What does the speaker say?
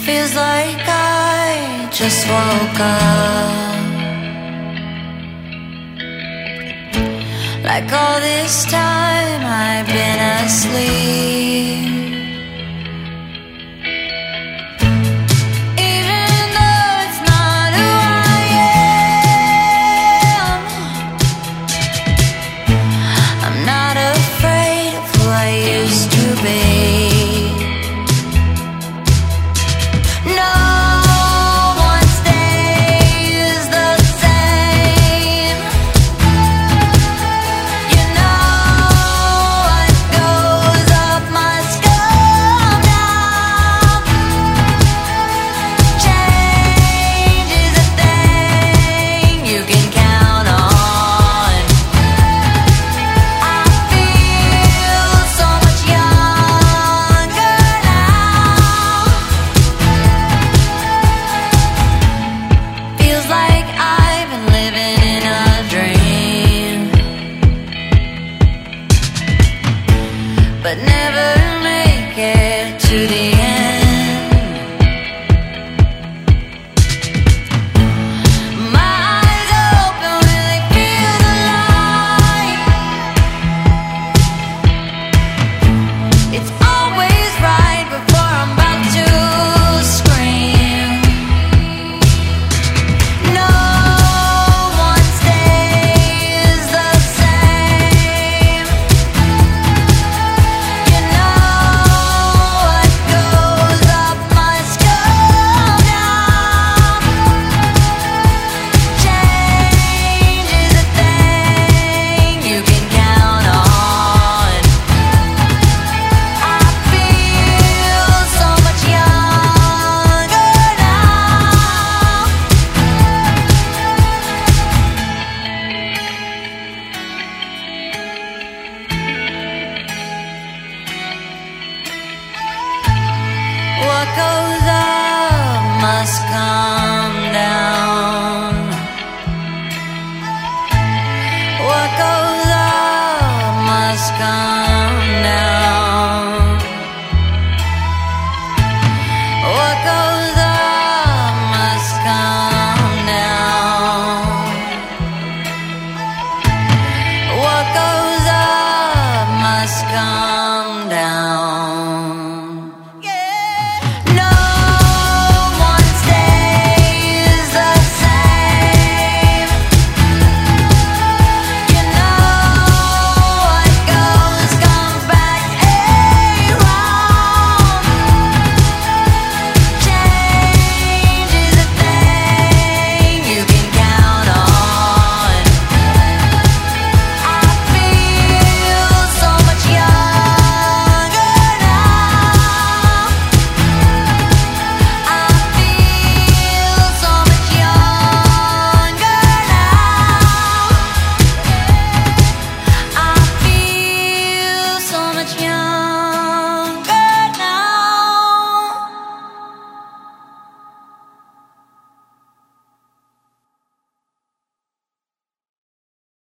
Feels like I just woke up, like all this time I've been asleep. Even though it's not who I am, I'm not afraid of who I used to be. But never make it to the end. My eyes open when they feel the light. It's always right before I'm about to scream. No one stays the same. What goes